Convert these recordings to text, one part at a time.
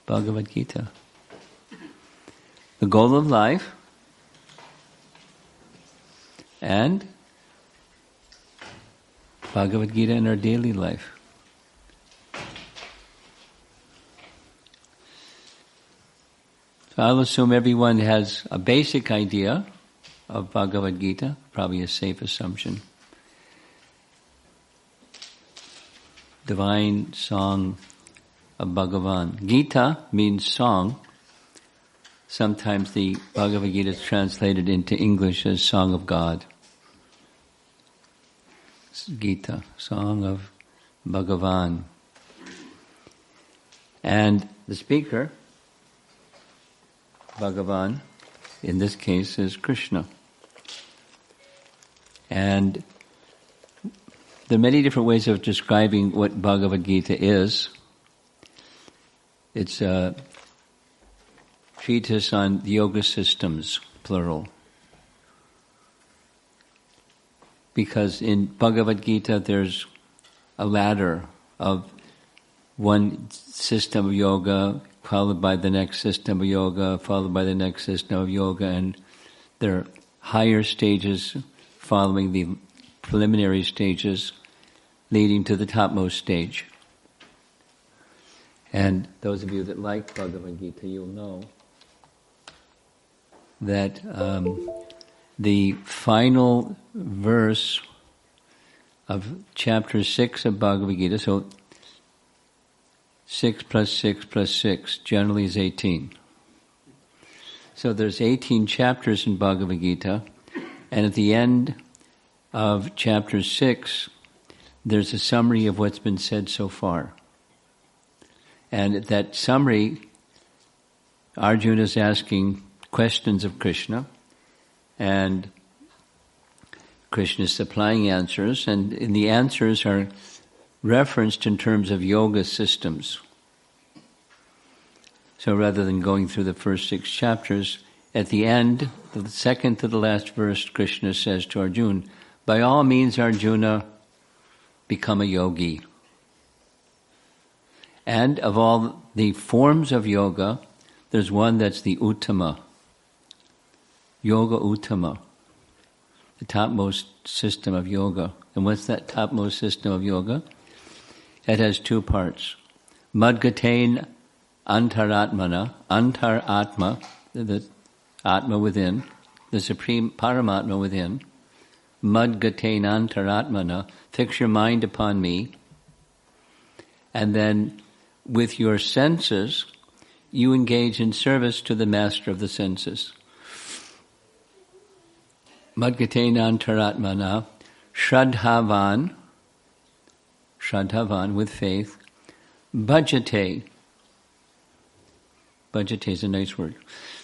Bhagavad Gita. The goal of life and Bhagavad Gita in our daily life. So I'll assume everyone has a basic idea of Bhagavad Gita, probably a safe assumption. Divine song of Bhagavan. Gita means song. Sometimes the Bhagavad Gita is translated into English as Song of God. Gita, Song of Bhagavan. And the speaker, Bhagavan, in this case is Krishna. And there are many different ways of describing what Bhagavad Gita is. It's a treatise on yoga systems, plural. Because in Bhagavad Gita there's a ladder of one system of yoga, followed by the next system of yoga, followed by the next system of yoga, and there are higher stages following the preliminary stages, leading to the topmost stage. And those of you that like Bhagavad Gita, you'll know that the final verse of chapter 6 of Bhagavad Gita, so 6 plus 6 plus 6 generally is 18. So there's 18 chapters in Bhagavad Gita, and at the end of chapter 6, there's a summary of what's been said so far. And that summary, Arjuna is asking questions of Krishna, and Krishna is supplying answers, and in the answers are referenced in terms of yoga systems. So rather than going through the first 6 chapters, at the end, the second to the last verse, Krishna says to Arjuna, by all means, Arjuna, become a yogi. And of all the forms of yoga, there's one that's the Uttama. Yoga Uttama. The topmost system of yoga. And what's that topmost system of yoga? It has 2 parts. Madgatain Antaratmana. Antaratma, the Atma within, the Supreme Paramatma within. Madgatain Antaratmana. Fix your mind upon me. And then with your senses, you engage in service to the master of the senses. Madgatain Antaratmana. Shraddhavan, with faith. Bhajate. Bhajate is a nice word.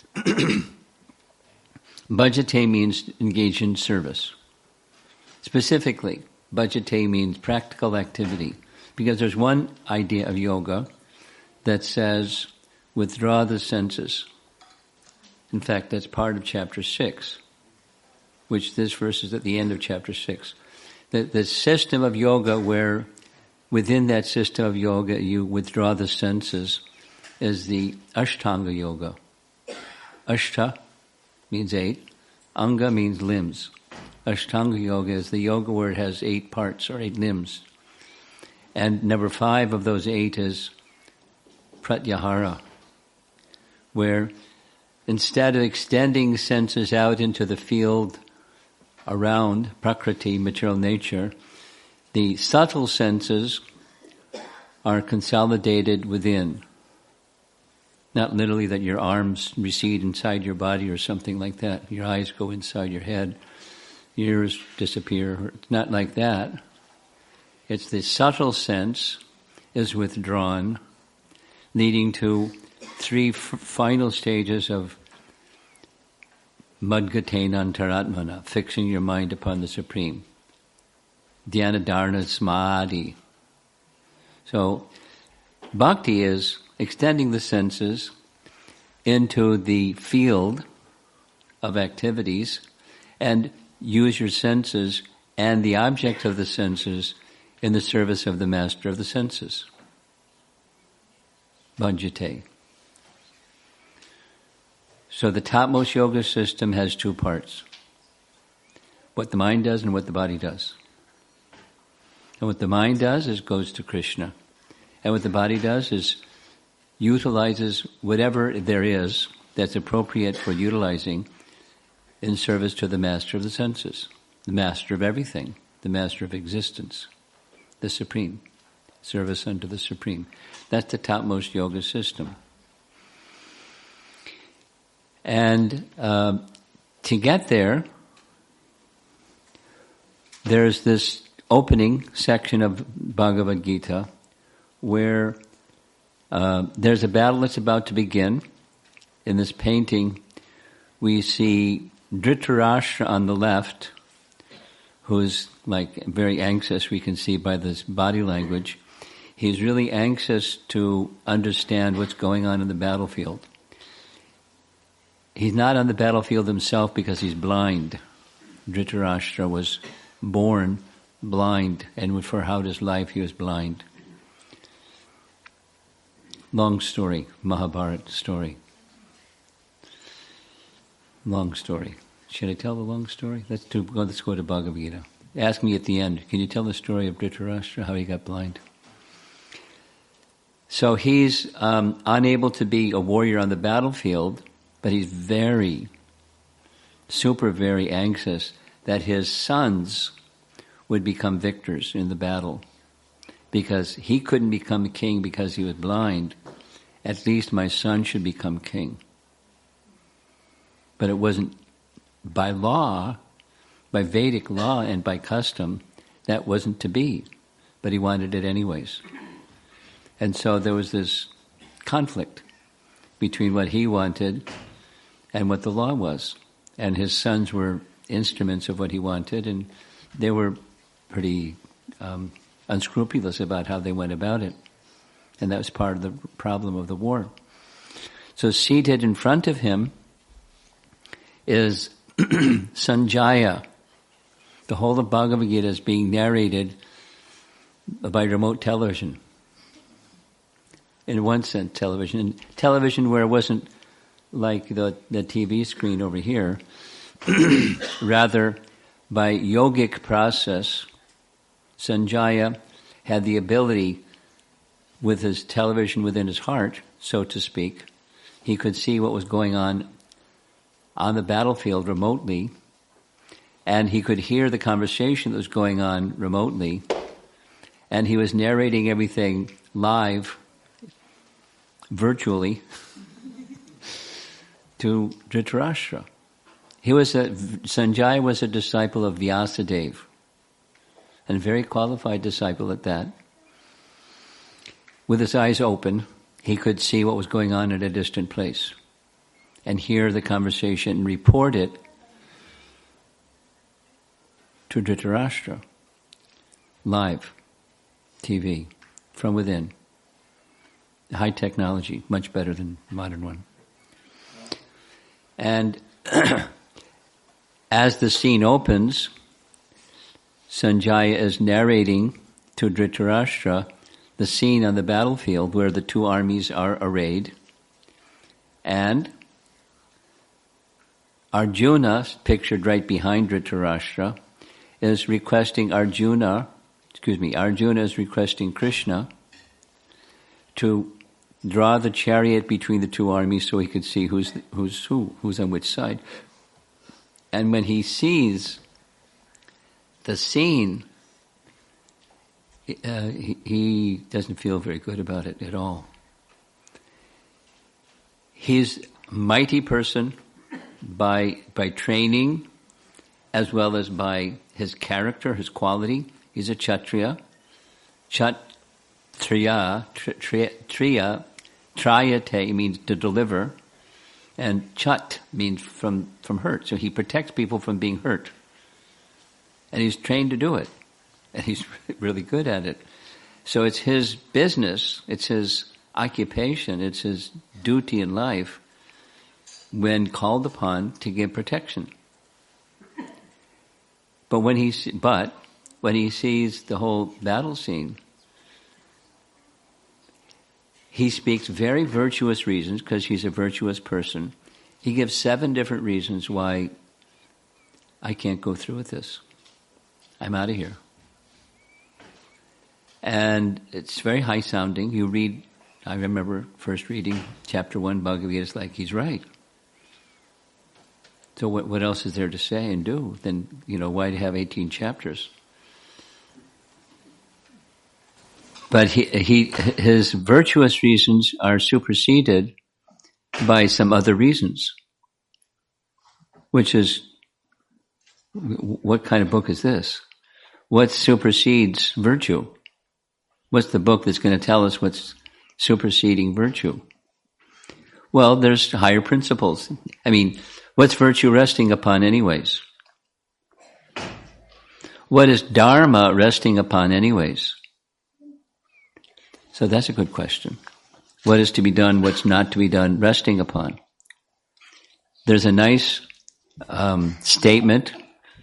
Bhajate means engage in service. Specifically, bhajate means practical activity. Because there's one idea of yoga that says, withdraw the senses. In fact, that's part of chapter 6, which this verse is at the end of chapter 6. The system of yoga where within that system of yoga you withdraw the senses is the Ashtanga yoga. Ashta means 8. Anga means limbs. Ashtanga yoga is the yoga where it has 8 parts or 8 limbs. And number 5 of those 8 is pratyahara, where instead of extending senses out into the field around prakriti, material nature, the subtle senses are consolidated within. Not literally that your arms recede inside your body or something like that. Your eyes go inside your head, ears disappear. It's not like that. It's the subtle sense is withdrawn, leading to 3 final stages of Madgatain Antaratmana, fixing your mind upon the Supreme. Dhyana Dharana Samadhi. So, bhakti is extending the senses into the field of activities and use your senses and the object of the senses in the service of the master of the senses. Bhajate. So the topmost yoga system has two parts. What the mind does and what the body does. And what the mind does is goes to Krishna. And what the body does is utilizes whatever there is that's appropriate for utilizing in service to the master of the senses, the master of everything, the master of existence, the Supreme, service unto the Supreme. That's the topmost yoga system. And to get there, there's this opening section of Bhagavad Gita where there's a battle that's about to begin. In this painting, we see Dhritarashtra on the left, who's like very anxious, we can see by this body language. He's really anxious to understand what's going on in the battlefield. He's not on the battlefield himself because he's blind. Dhritarashtra was born blind, and throughout his life he was blind. Long story, Mahabharata story. Long story. Should I tell the long story? Let's go to Bhagavad Gita. Ask me at the end, can you tell the story of Dhritarashtra, how he got blind? So he's unable to be a warrior on the battlefield, but he's very anxious that his sons would become victors in the battle. Because he couldn't become king because he was blind, at least my son should become king. But it wasn't by law, by Vedic law and by custom, that wasn't to be. But he wanted it anyways. And so there was this conflict between what he wanted and what the law was. And his sons were instruments of what he wanted, and they were pretty unscrupulous about how they went about it. And that was part of the problem of the war. So seated in front of him is Sanjaya. The whole of Bhagavad Gita is being narrated by remote television. In one sense, television. And television where it wasn't like the TV screen over here. Rather, by yogic process, Sanjaya had the ability, with his television within his heart, so to speak, he could see what was going on the battlefield remotely, and he could hear the conversation that was going on remotely, and he was narrating everything live, virtually, to Dhritarashtra. Sanjaya was a disciple of Vyasadeva, and a very qualified disciple at that. With his eyes open, he could see what was going on at a distant place and hear the conversation and report it to Dhritarashtra. Live TV from within. High technology, much better than modern one. And as the scene opens, Sanjaya is narrating to Dhritarashtra the scene on the battlefield where the two armies are arrayed, and Arjuna, pictured right behind Dhritarashtra, is requesting Arjuna is requesting Krishna to draw the chariot between the two armies so he could see who's on which side. And when he sees the scene, he doesn't feel very good about it at all. He's a mighty person by training as well as by his character, his quality. He's a Kshatriya. Trayate means to deliver, and Chat means from hurt. So he protects people from being hurt. And he's trained to do it. And he's really good at it. So it's his business, it's his occupation, it's his duty in life when called upon to give protection. But when he sees the whole battle scene, he speaks very virtuous reasons, because he's a virtuous person, He gives 7 different reasons why I can't go through with this. I'm out of here. And it's very high sounding. You read, I remember first reading chapter 1 Bhagavad Gita, it's like, he's right. So what else is there to say and do? Then, why have 18 chapters? But his virtuous reasons are superseded by some other reasons, which is, what kind of book is this? What supersedes virtue? What's the book that's going to tell us what's superseding virtue? Well, there's higher principles. I mean, what's virtue resting upon anyways? What is Dharma resting upon anyways? So that's a good question. What is to be done, what's not to be done, resting upon? There's a nice statement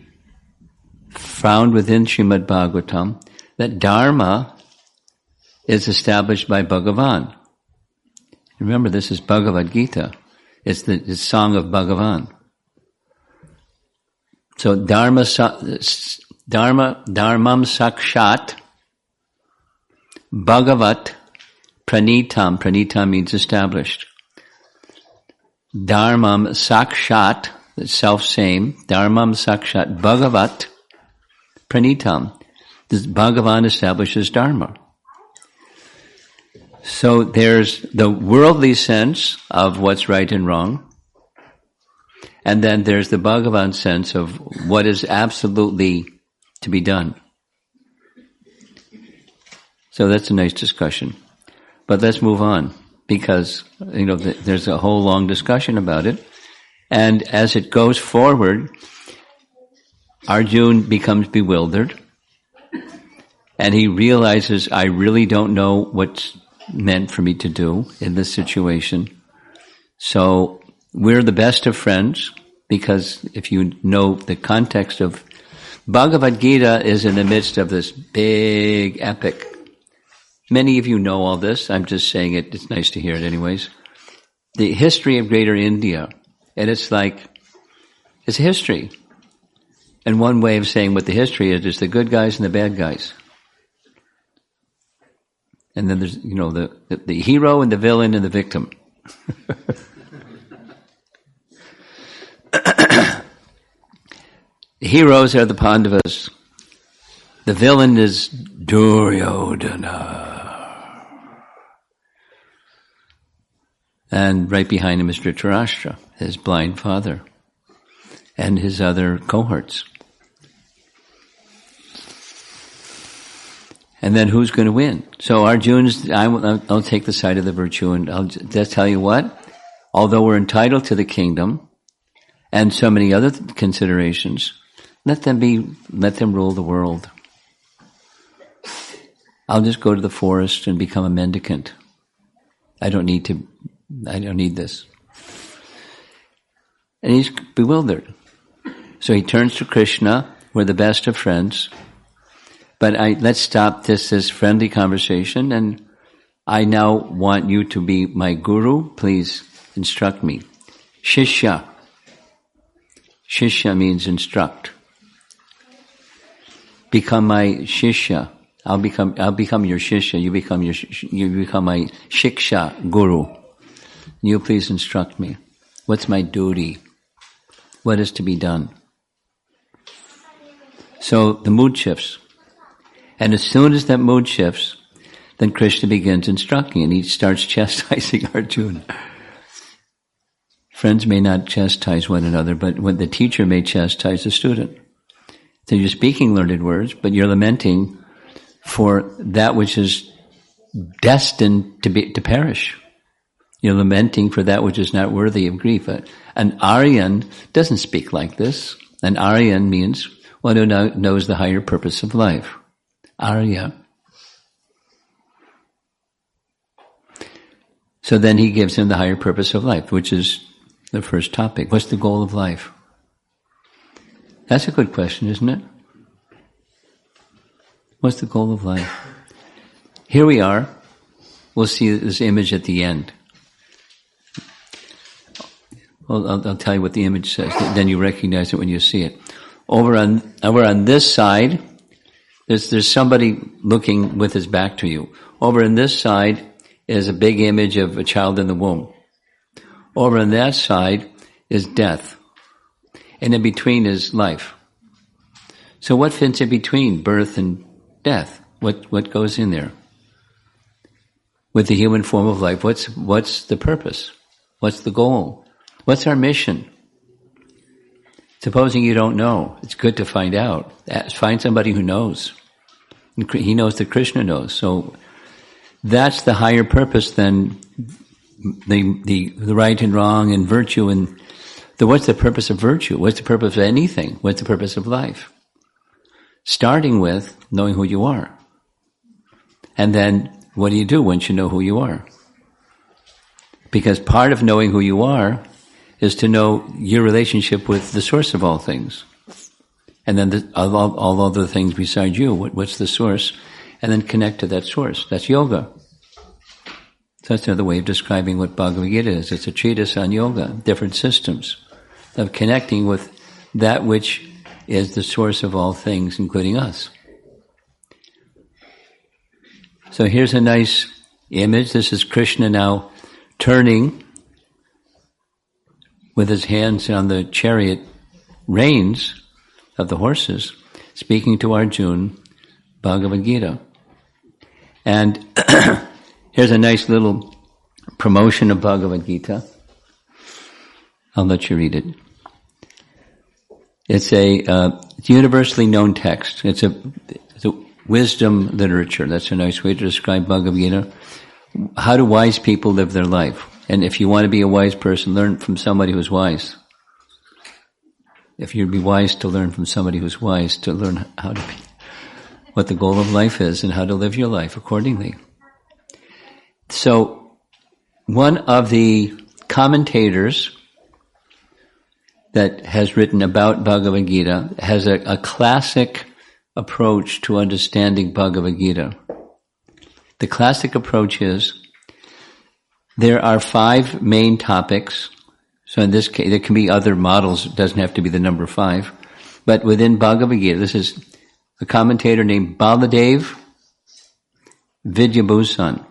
found within Srimad Bhagavatam that Dharma is established by Bhagavan. Remember, this is Bhagavad Gita. It's the song of Bhagavan. So Dharmam Sakshat Bhagavat Pranitam. Pranitam means established. Dharmam Sakshat, self-same. Dharmam Sakshat Bhagavat Pranitam. This Bhagavan establishes Dharma. So there's the worldly sense of what's right and wrong, and then there's the Bhagavan sense of what is absolutely to be done. So that's a nice discussion. But let's move on, because there's a whole long discussion about it. And as it goes forward, Arjuna becomes bewildered, and he realizes, I really don't know what's meant for me to do in this situation. So we're the best of friends, because if you know the context of Bhagavad Gita is in the midst of this big epic. Many of you know all this. I'm just saying it. It's nice to hear it anyways. The history of Greater India. And it's like, it's history. And one way of saying what the history is the good guys and the bad guys. And then there's, the hero and the villain and the victim. The heroes are the Pandavas. The villain is Duryodhana. And right behind him is Dhritarashtra, his blind father, and his other cohorts. And then who's going to win? So Arjuna's, I'll take the side of the virtue, and I'll just tell you what, although we're entitled to the kingdom and so many other considerations, let them rule the world. I'll just go to the forest and become a mendicant. I don't need this. And he's bewildered. So he turns to Krishna. We're the best of friends. But let's stop this friendly conversation, and I now want you to be my guru. Please instruct me. Shishya. Shishya means instruct. Become my shishya. I'll become your shishya. You become my shiksha guru. You please instruct me. What's my duty? What is to be done? So the mood shifts. And as soon as that mood shifts, then Krishna begins instructing, and he starts chastising Arjuna. Friends may not chastise one another, but when the teacher may chastise the student. So you're speaking learned words, but you're lamenting for that which is destined to perish. You're lamenting for that which is not worthy of grief. An Aryan doesn't speak like this. An Aryan means one who knows the higher purpose of life. Arya. So then he gives him the higher purpose of life, which is the first topic. What's the goal of life? That's a good question, isn't it? What's the goal of life? Here we are. We'll see this image at the end. Well, I'll tell you what the image says. Then you recognize it when you see it. Over on this side, there's somebody looking with his back to you. Over on this side is a big image of a child in the womb. Over on that side is death. And in between is life. So what fits in between birth and death? What goes in there? With the human form of life, what's the purpose? What's the goal? What's our mission? Supposing you don't know, it's good to find out. Find somebody who knows. He knows that Krishna knows. So that's the higher purpose than the right and wrong and virtue. And what's the purpose of virtue? What's the purpose of anything? What's the purpose of life? Starting with knowing who you are. And then what do you do once you know who you are? Because part of knowing who you are is to know your relationship with the source of all things. And then all other things besides you. What's the source? And then connect to that source. That's yoga. So that's another way of describing what Bhagavad Gita is. It's a treatise on yoga, different systems of connecting with that which is the source of all things, including us. So here's a nice image. This is Krishna now turning with his hands on the chariot reins of the horses, speaking to Arjuna, Bhagavad Gita. And here's a nice little promotion of Bhagavad Gita. I'll let you read it. It's a universally known text. It's a wisdom literature. That's a nice way to describe Bhagavad Gita. How do wise people live their life? And if you want to be a wise person, learn from somebody who's wise. If you'd be wise, to learn from somebody who's wise, to learn how to be, what the goal of life is and how to live your life accordingly. So, one of the commentators that has written about Bhagavad Gita has a classic approach to understanding Bhagavad Gita. The classic approach is there are 5 main topics. So in this case, there can be other models. It doesn't have to be the number 5. But within Bhagavad Gita, this is a commentator named Baladev Vidyabhusan.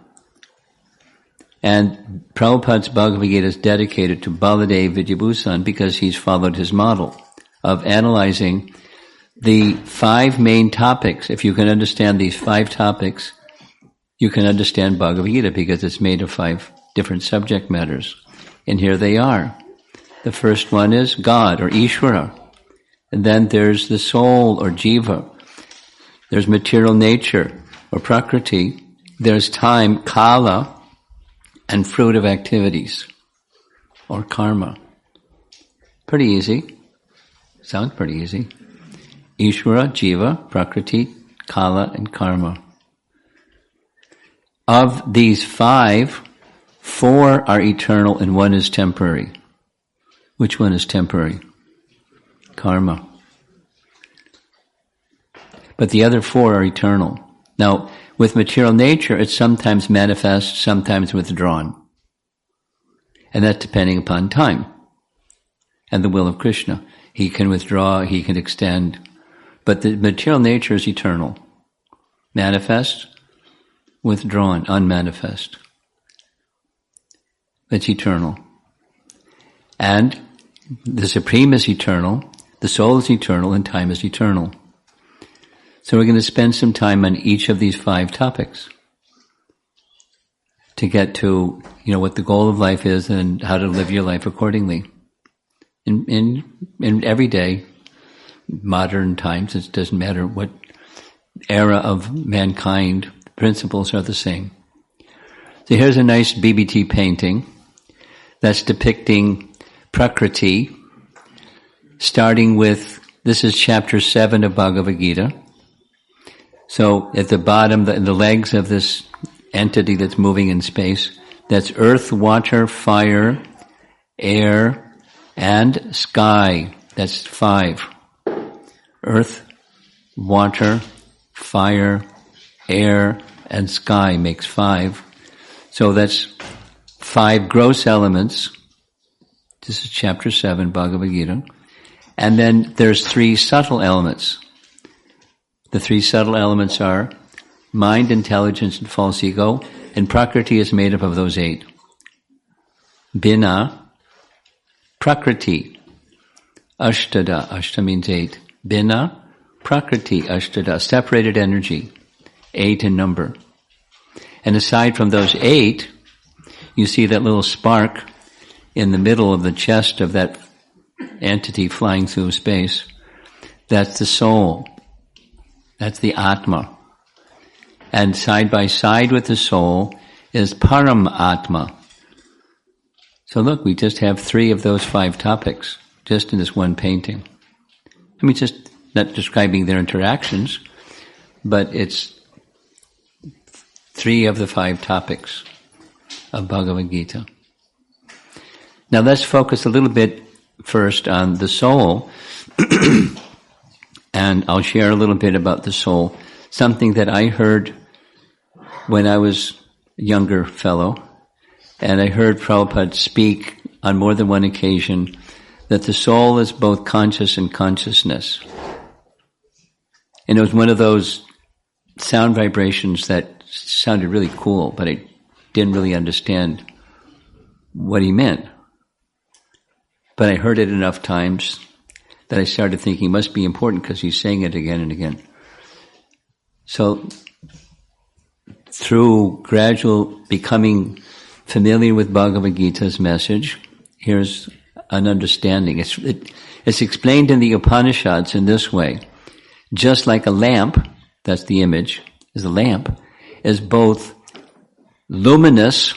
And Prabhupada's Bhagavad Gita is dedicated to Baladev Vidyabhusan because he's followed his model of analyzing the 5 main topics. If you can understand these 5 topics, you can understand Bhagavad Gita because it's made of 5 different subject matters. And here they are. The first one is God or Ishvara. And then there's the soul or Jiva. There's material nature or Prakriti. There's time, Kala, and fruit of activities or karma. Pretty easy. Sounds pretty easy. Ishvara, Jiva, Prakriti, Kala, and karma. Of these 5, 4 are eternal and 1 is temporary. Which one is temporary? Karma. But the other 4 are eternal. Now, with material nature, it's sometimes manifest, sometimes withdrawn. And that's depending upon time and the will of Krishna. He can withdraw, he can extend. But the material nature is eternal. Manifest, withdrawn, unmanifest. It's eternal. And the Supreme is eternal, the soul is eternal, and time is eternal. So we're going to spend some time on each of these 5 topics to get to, what the goal of life is and how to live your life accordingly. In everyday, modern times, it doesn't matter what era of mankind, principles are the same. So here's a nice BBT painting that's depicting Prakriti, starting with, this is chapter 7 of Bhagavad Gita. So at the bottom, the legs of this entity that's moving in space, that's earth, water, fire, air, and sky. That's 5. Earth, water, fire, air, and sky makes 5. So that's 5 gross elements, This is chapter 7, Bhagavad Gita. And then there's 3 subtle elements. The 3 subtle elements are mind, intelligence, and false ego. And Prakriti is made up of those 8. Bina, Prakriti, Ashtada. Ashta means 8. Bina, Prakriti, Ashtada. Separated energy. 8 in number. And aside from those 8, you see that little spark in the middle of the chest of that entity flying through space. That's the soul. That's the Atma. And side by side with the soul is Param Atma. So look, we just have 3 of those 5 topics just in this one painting. I mean, just not describing their interactions, but it's 3 of the 5 topics of Bhagavad Gita. Now let's focus a little bit first on the soul, and I'll share a little bit about the soul, something that I heard when I was a younger fellow, and I heard Prabhupada speak on more than one occasion that the soul is both conscious and consciousness. And it was one of those sound vibrations that sounded really cool, but I didn't really understand what he meant. But I heard it enough times that I started thinking it must be important because he's saying it again and again. So through gradual becoming familiar with Bhagavad Gita's message, here's an understanding. It's explained in the Upanishads in this way. Just like a lamp, that's the image, is a lamp, is both luminous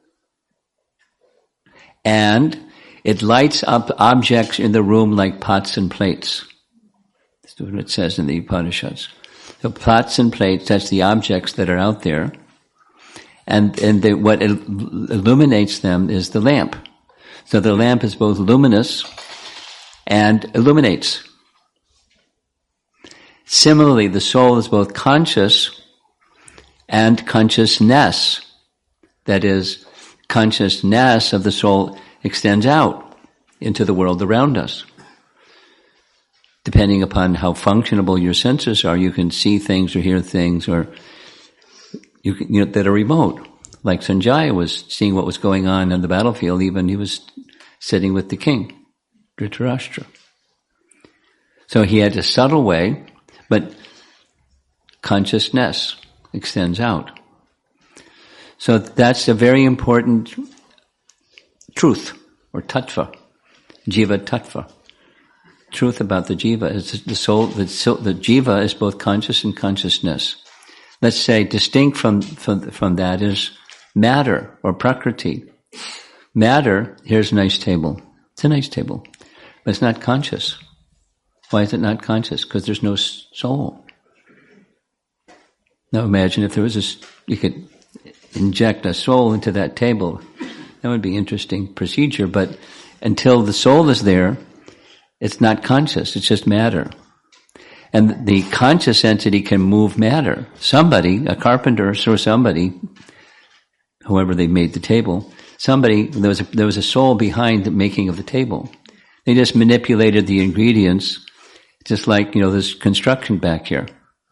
and it lights up objects in the room like pots and plates. That's what it says in the Upanishads. So pots and plates, that's the objects that are out there. And what illuminates them is the lamp. So the lamp is both luminous and illuminates. Similarly, the soul is both conscious and consciousness. That is, consciousness of the soul extends out into the world around us. Depending upon how functionable your senses are, you can see things or hear things or that are remote. Like Sanjaya was seeing what was going on the battlefield, even he was sitting with the king, Dhritarashtra. So he had a subtle way, but consciousness extends out. So that's a very important truth, or tattva, jiva tattva. Truth about the jiva is the soul. The jiva is both conscious and consciousness. Let's say distinct from that is matter or prakriti. Matter, here's a nice table. It's a nice table, but it's not conscious. Why is it not conscious? Because there's no soul. Now imagine if there was you could inject a soul into that table. That would be an interesting procedure, but until the soul is there, it's not conscious, it's just matter. And the conscious entity can move matter. Somebody, a carpenter or somebody, whoever they made the table, there was a soul behind the making of the table. They just manipulated the ingredients, just like, this construction back here.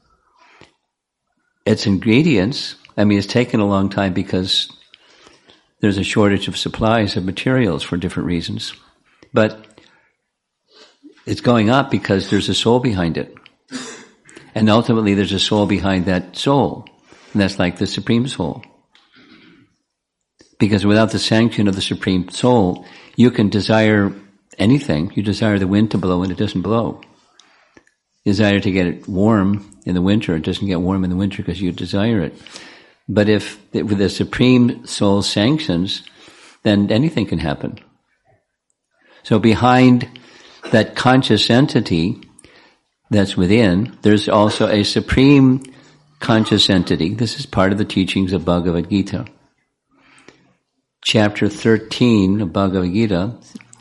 It's ingredients. I mean, it's taken a long time because there's a shortage of supplies of materials for different reasons. But it's going up because there's a soul behind it. And ultimately there's a soul behind that soul. And that's like the Supreme Soul. Because without the sanction of the Supreme Soul, you can desire anything. You desire the wind to blow and it doesn't blow. You desire to get it warm in the winter, it doesn't get warm in the winter because you desire it. But with the Supreme Soul sanctions, then anything can happen. So behind that conscious entity that's within, there's also a supreme conscious entity. This is part of the teachings of Bhagavad Gita. Chapter 13 of Bhagavad Gita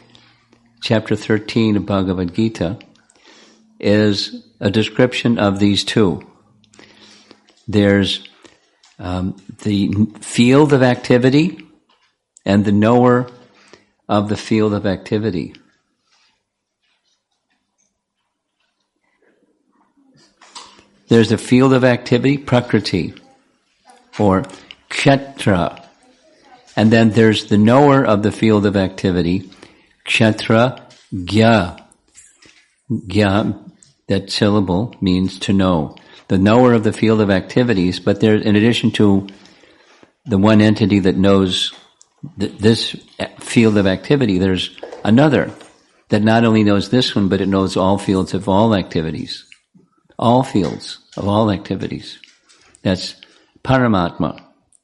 is a description of these two. There's the field of activity and the knower of the field of activity. There's a field of activity, prakriti, or kshetra. And then there's the knower of the field of activity, kshetra gya. Gya, that syllable, means to know. The knower of the field of activities, but there, in addition to the one entity that knows this field of activity, there's another that not only knows this one, but it knows all fields of all activities. All fields of all activities. That's Paramatma.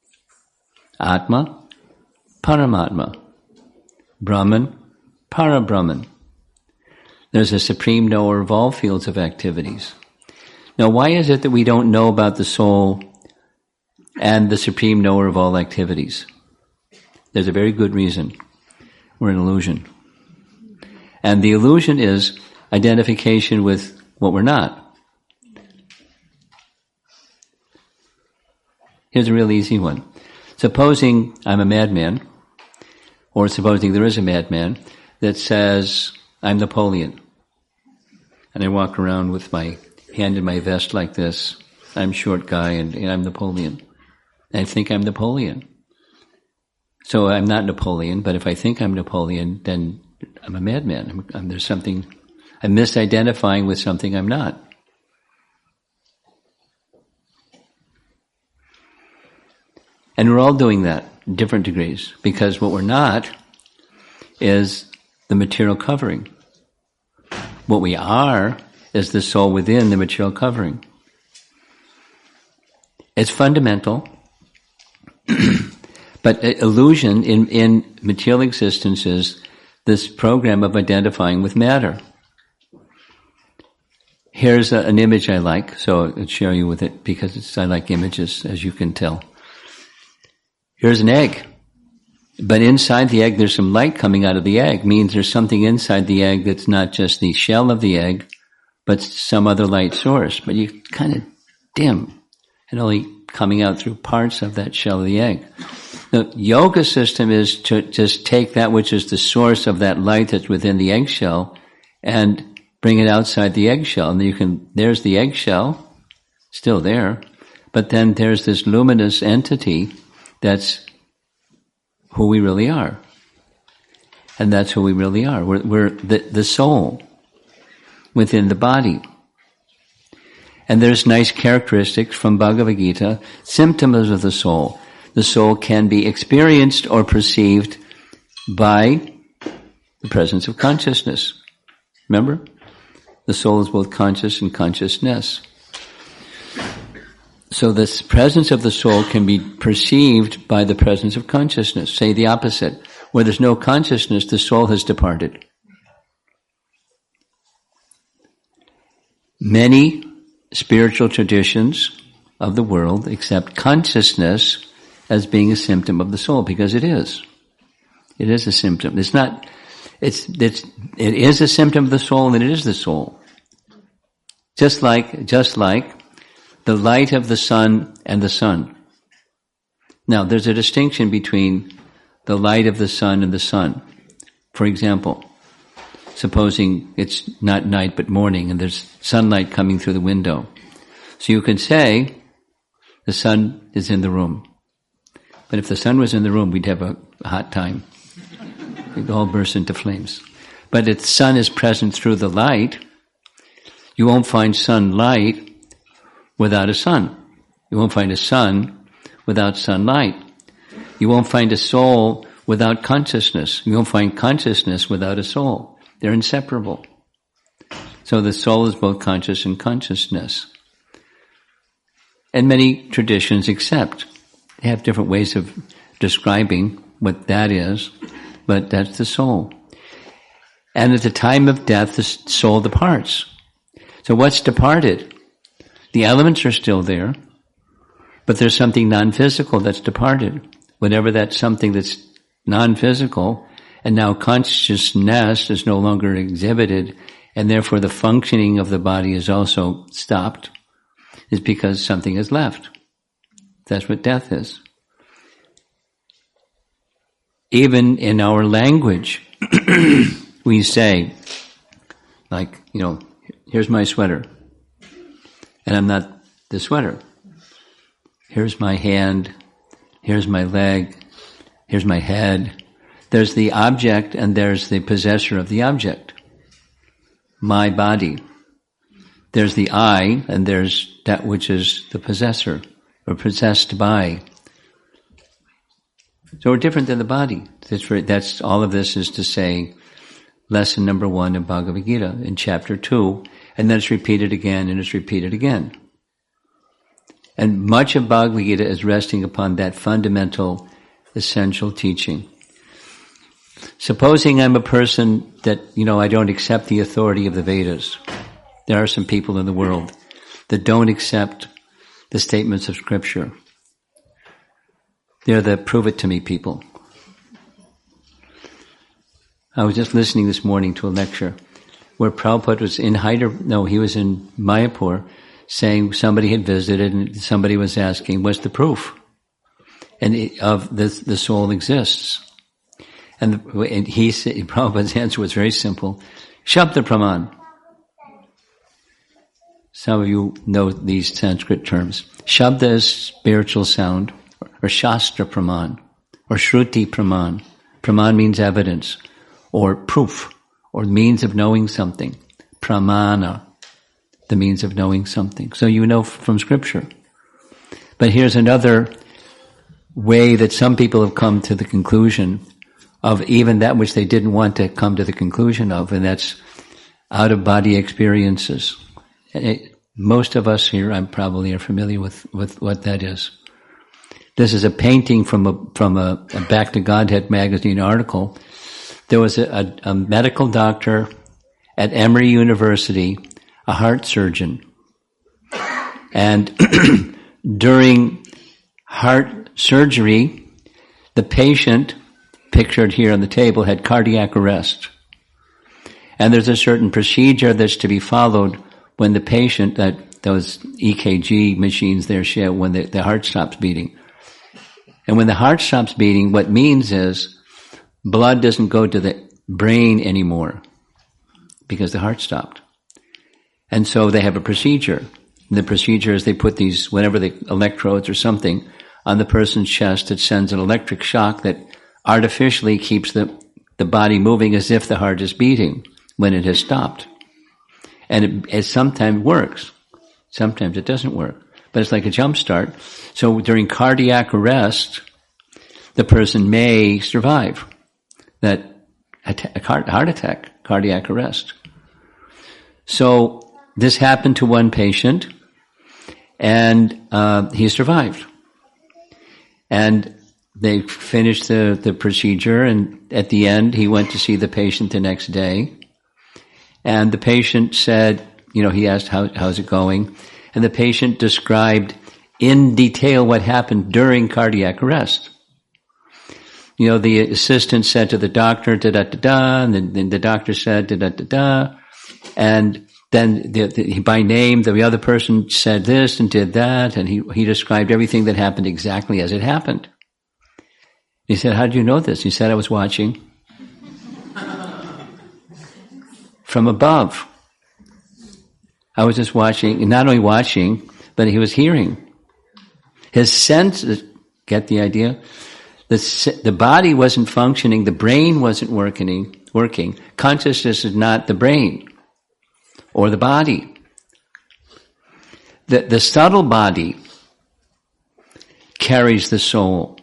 Atma, Paramatma. Brahman, Parabrahman. There's a supreme knower of all fields of activities. Now, why is it that we don't know about the soul and the supreme knower of all activities? There's a very good reason. We're an illusion. And the illusion is identification with what we're not. Here's a real easy one. Supposing I'm a madman, or supposing there is a madman that says, I'm Napoleon. And I walk around with my hand in my vest like this. I'm a short guy and I'm Napoleon. I think I'm Napoleon. So I'm not Napoleon, but if I think I'm Napoleon, then I'm a madman. There's something, I'm misidentifying with something I'm not. And we're all doing that in different degrees, because what we're not is the material covering. What we are is the soul within the material covering. It's fundamental, but illusion in material existence is this program of identifying with matter. Here's an image I like, so I'll share you with it because I like images, as you can tell. Here's an egg, but inside the egg there's some light coming out of the egg, means there's something inside the egg that's not just the shell of the egg, but some other light source. But you kind of dim and only coming out through parts of that shell of the egg. The yoga system is to just take that which is the source of that light that's within the eggshell and bring it outside the eggshell. And there's the eggshell, still there, but then there's this luminous entity that's who we really are. And that's who we really are. We're the soul within the body. And there's nice characteristics from Bhagavad Gita, symptoms of the soul. The soul can be experienced or perceived by the presence of consciousness. Remember? The soul is both conscious and consciousness. So this presence of the soul can be perceived by the presence of consciousness. Say the opposite. Where there's no consciousness, the soul has departed. Many spiritual traditions of the world accept consciousness as being a symptom of the soul, because it is. It is a symptom. It is a symptom of the soul, and it is the soul. Just like the light of the sun and the sun. Now, there's a distinction between the light of the sun and the sun. For example, supposing it's not night but morning and there's sunlight coming through the window. So you can say the sun is in the room. But if the sun was in the room, we'd have a hot time. We'd all burst into flames. But if the sun is present through the light, you won't find sunlight without a sun. You won't find a sun without sunlight. You won't find a soul without consciousness. You won't find consciousness without a soul. They're inseparable. So the soul is both conscious and consciousness. And many traditions accept. They have different ways of describing what that is, but that's the soul. And at the time of death, the soul departs. So what's departed? The elements are still there, but there's something non-physical that's departed. Whatever that's something that's non-physical, and now consciousness is no longer exhibited, and therefore the functioning of the body is also stopped, is because something is left. That's what death is. even in our language, we say, like, here's my sweater. And I'm not the sweater. Here's my hand. Here's my leg. Here's my head. There's the object and there's the possessor of the object. My body. There's the I and there's that which is the possessor or possessed by. So we're different than the body. That's all of this is to say lesson number 1 of Bhagavad Gita in chapter 2, and then it's repeated again and it's repeated again. And much of Bhagavad Gita is resting upon that fundamental, essential teaching. Supposing I'm a person that, I don't accept the authority of the Vedas. There are some people in the world that don't accept the statements of Scripture. They're the prove it to me people. I was just listening this morning to a lecture where Prabhupada was he was in Mayapur saying somebody had visited and somebody was asking, what's the proof? Of the soul exists. And he said, Prabhupada's answer was very simple. Shabda Praman. Some of you know these Sanskrit terms. Shabda is spiritual sound, or Shastra Praman, or Shruti Praman. Praman means evidence, or proof, or means of knowing something. Pramana, the means of knowing something. So you know from Scripture. But here's another way that some people have come to the conclusion of even that which they didn't want to come to the conclusion of, and that's out-of-body experiences. Most of us here, probably are familiar with what that is. This is a painting from a Back to Godhead magazine article. There was a medical doctor at Emory University, a heart surgeon. And during heart surgery, the patient, pictured here on the table, had cardiac arrest. And there's a certain procedure that's to be followed when the patient, those EKG machines there show when the heart stops beating. And when the heart stops beating, what means is blood doesn't go to the brain anymore because the heart stopped. And so they have a procedure. And the procedure is they put these, whatever the electrodes or something, on the person's chest that sends an electric shock that artificially keeps the body moving as if the heart is beating when it has stopped. And it sometimes works. Sometimes it doesn't work. But it's like a jump start. So during cardiac arrest, the person may survive that heart attack, cardiac arrest. So this happened to one patient, and he survived. And they finished the procedure, and at the end, he went to see the patient the next day. And the patient said, he asked, how's it going? And the patient described in detail what happened during cardiac arrest. The assistant said to the doctor, da-da-da-da, and then the doctor said, da-da-da-da, and then by name, the other person said this and did that, and he described everything that happened exactly as it happened. He said, how did you know this? He said, I was watching from above. I was just watching, not only watching, but he was hearing. His senses, get the idea? The body wasn't functioning, the brain wasn't working. Consciousness is not the brain or the body. The subtle body carries the soul.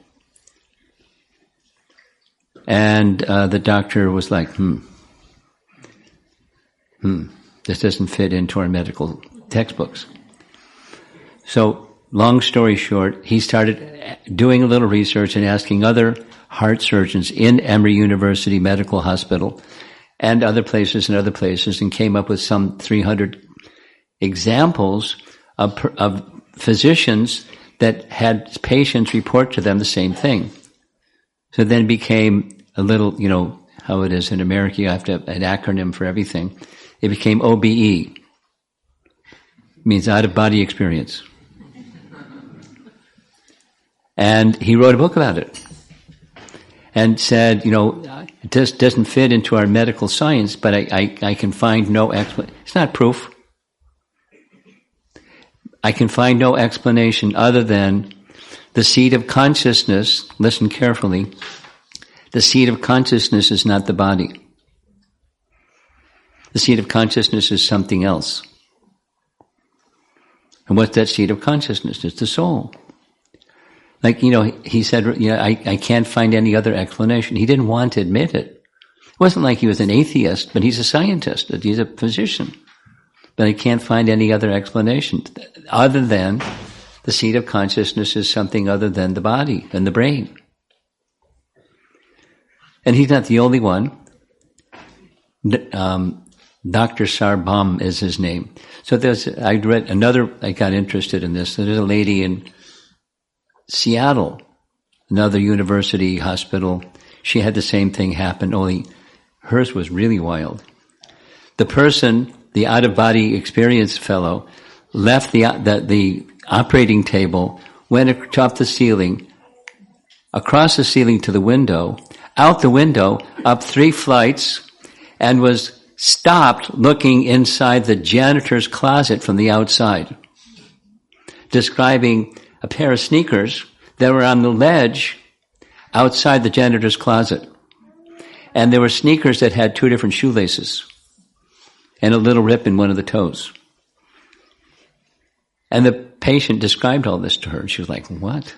And the doctor was like, this doesn't fit into our medical textbooks. So, long story short, he started doing a little research and asking other heart surgeons in Emory University Medical Hospital and other places and came up with some 300 examples of physicians that had patients report to them the same thing. So then it became a little, how it is in America, you have to have an acronym for everything. It became OBE. It means out-of-body experience. And he wrote a book about it. and said, it just doesn't fit into our medical science, but I can find no explanation. It's not proof. I can find no explanation other than the seat of consciousness. Listen carefully. The seat of consciousness is not the body. The seat of consciousness is something else. And what's that seat of consciousness? It's the soul. Like, he said, I can't find any other explanation. He didn't want to admit it. It wasn't like he was an atheist, but he's a scientist, he's a physician. But I can't find any other explanation other than the seat of consciousness is something other than the body and the brain. And he's not the only one. Dr. Sarbam is his name. So I got interested in this. There's a lady in Seattle, another university hospital. She had the same thing happen, only hers was really wild. The person, the out-of-body experience fellow, left the operating table, went up the ceiling, across the ceiling to the window, out the window, up 3 flights, and was stopped looking inside the janitor's closet from the outside, describing a pair of sneakers that were on the ledge outside the janitor's closet. And there were sneakers that had 2 different shoelaces and a little rip in one of the toes. And the patient described all this to her, and she was like, what?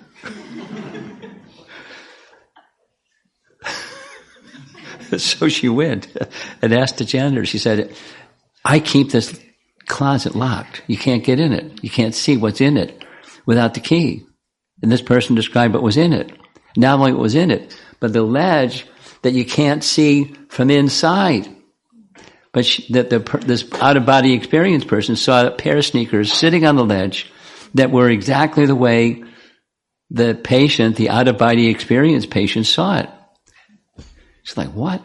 So she went and asked the janitor. She said, I keep this closet locked. You can't get in it. You can't see what's in it without the key. And this person described what was in it. Not only what was in it, but the ledge that you can't see from inside. But this out-of-body experience person saw a pair of sneakers sitting on the ledge that were exactly the way the patient, the out-of-body experience patient, saw it. She's like, what?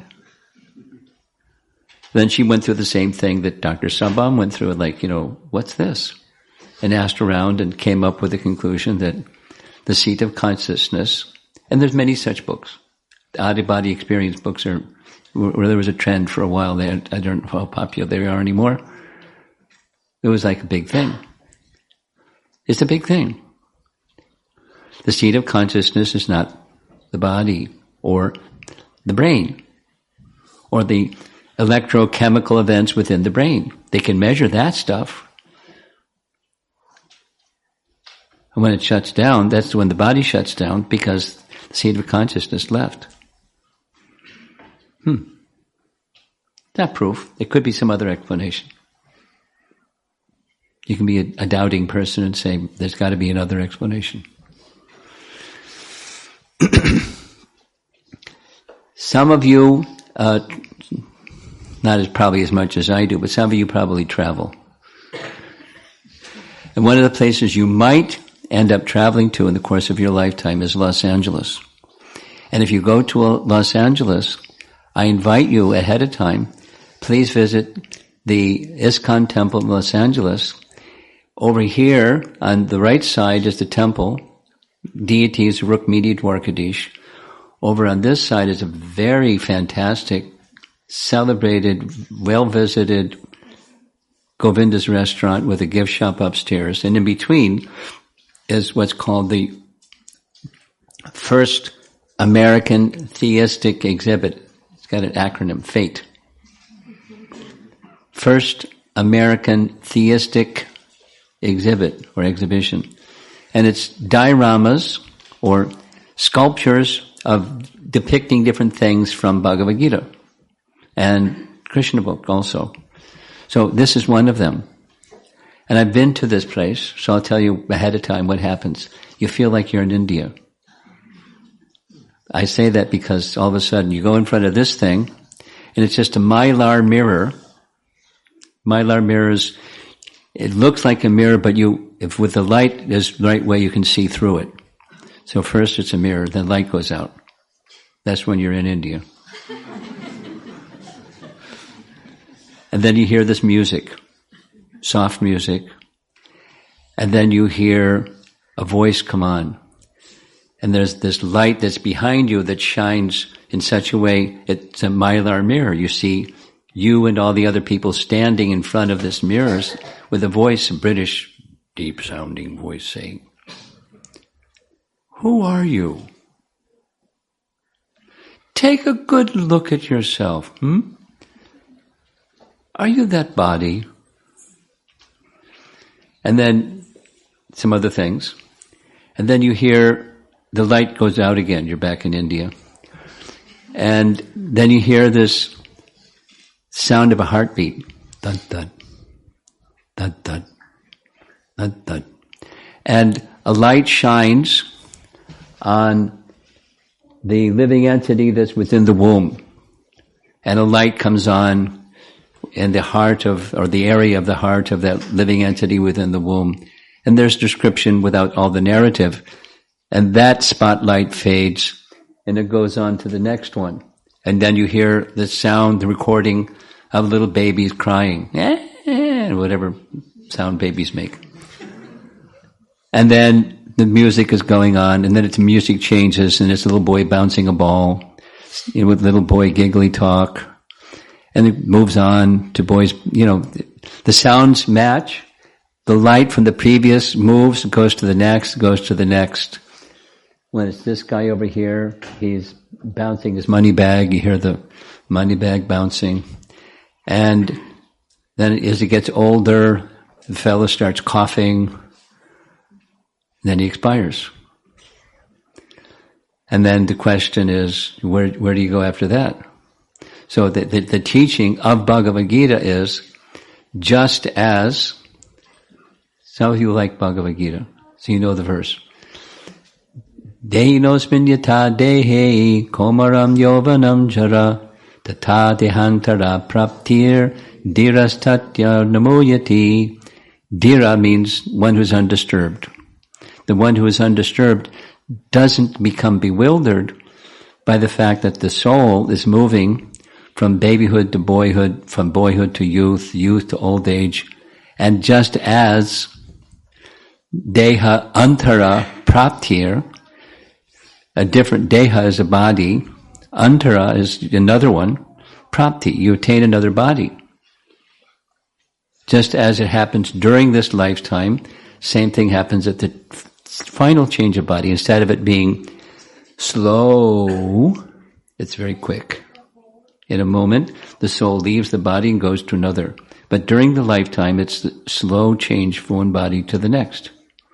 Then she went through the same thing that Dr. Sambam went through, like, what's this? And asked around and came up with the conclusion that the seat of consciousness, and there's many such books. The out-of-body experience books where there was a trend for a while. I don't know how popular they are anymore. It was like a big thing. It's a big thing. The seat of consciousness is not the body or the brain or the electrochemical events within the brain. They can measure that stuff. And when it shuts down, that's when the body shuts down, because the seat of consciousness left. Not proof. There could be some other explanation. You can be a doubting person and say, there's got to be another explanation. Some of you, not probably as much as I do, but some of you probably travel. And one of the places you might end up traveling to in the course of your lifetime is Los Angeles. And if you go to Los Angeles, I invite you ahead of time, please visit the ISKCON temple in Los Angeles. Over here, on the right side, is the temple. Deity is Rukmini Dwarkadish. Over on this side is a very fantastic, celebrated, well-visited Govinda's restaurant with a gift shop upstairs. And in between is what's called the first American theistic exhibit. It's got an acronym, FATE. First American theistic exhibit or exhibition. And it's dioramas or sculptures of depicting different things from Bhagavad Gita and Krishna book also. So this is one of them. And I've been to this place, so I'll tell you ahead of time what happens. You feel like you're in India. I say that because all of a sudden you go in front of this thing, and it's just a mylar mirror. Mylar mirrors, it looks like a mirror, but if with the light is the right way, you can see through it. So first it's a mirror, then light goes out. That's when you're in India. And then you hear this music, soft music, and then you hear a voice come on. And there's this light that's behind you that shines in such a way, it's a mylar mirror. You see you and all the other people standing in front of this mirrors with a voice, a British deep sounding voice saying, "Who are you? Take a good look at yourself. Are you that body?" And then some other things. And then you hear the light goes out again. You're back in India. And then you hear this sound of a heartbeat. Thud, thud. Thud, thud. Thud, thud. And a light shines on the living entity that's within the womb. And a light comes on in the heart of, or the area of the heart of that living entity within the womb. And there's description without all the narrative. And that spotlight fades, and it goes on to the next one. And then you hear the sound, the recording of little babies crying, whatever sound babies make. And then the music is going on, and then the music changes, and it's a little boy bouncing a ball, with little boy giggly talk. And it moves on to boys, the sounds match. The light from the previous moves, goes to the next, goes to the next. When it's this guy over here, he's bouncing his money bag. You hear the money bag bouncing. And then as he gets older, the fellow starts coughing. Then he expires. And then the question is, where do you go after that? So the teaching of Bhagavad Gita is, just as, some of you like Bhagavad Gita, so you know the verse. Dehinosmin yata dehe komaram yovanam jara tata dehantara praptir dhirastatya namoyati. Dhira means one who's undisturbed. The one who is undisturbed doesn't become bewildered by the fact that the soul is moving from babyhood to boyhood, from boyhood to youth, youth to old age. And just as deha antara praptir, a different deha is a body, antara is another one, prapti, you attain another body. Just as it happens during this lifetime, same thing happens at the final change of body. Instead of it being slow, it's very quick. In a moment, the soul leaves the body and goes to another. But during the lifetime, it's the slow change from one body to the next.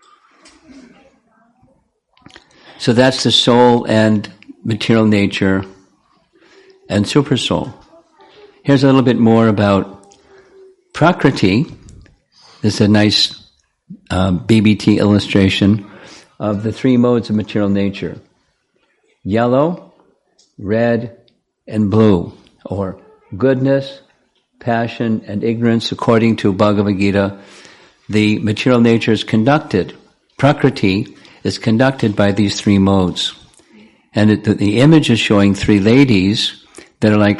So that's the soul and material nature and super soul. Here's a little bit more about Prakriti. This is a nice BBT illustration of the three modes of material nature. Yellow, red, and blue, or goodness, passion, and ignorance. According to Bhagavad Gita, the material nature is conducted, Prakriti is conducted by these three modes. And the image is showing three ladies that are like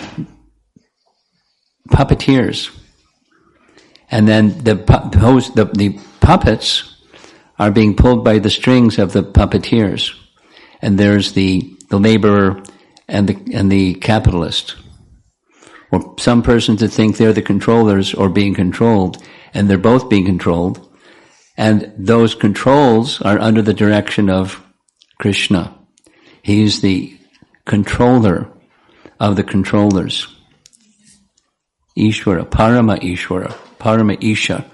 puppeteers. And then the puppets are being pulled by the strings of the puppeteers. And there's the laborer and the capitalist. Or some persons that think they're the controllers or being controlled, and they're both being controlled. And those controls are under the direction of Krishna. He's the controller of the controllers. Ishvara, Parama Isha.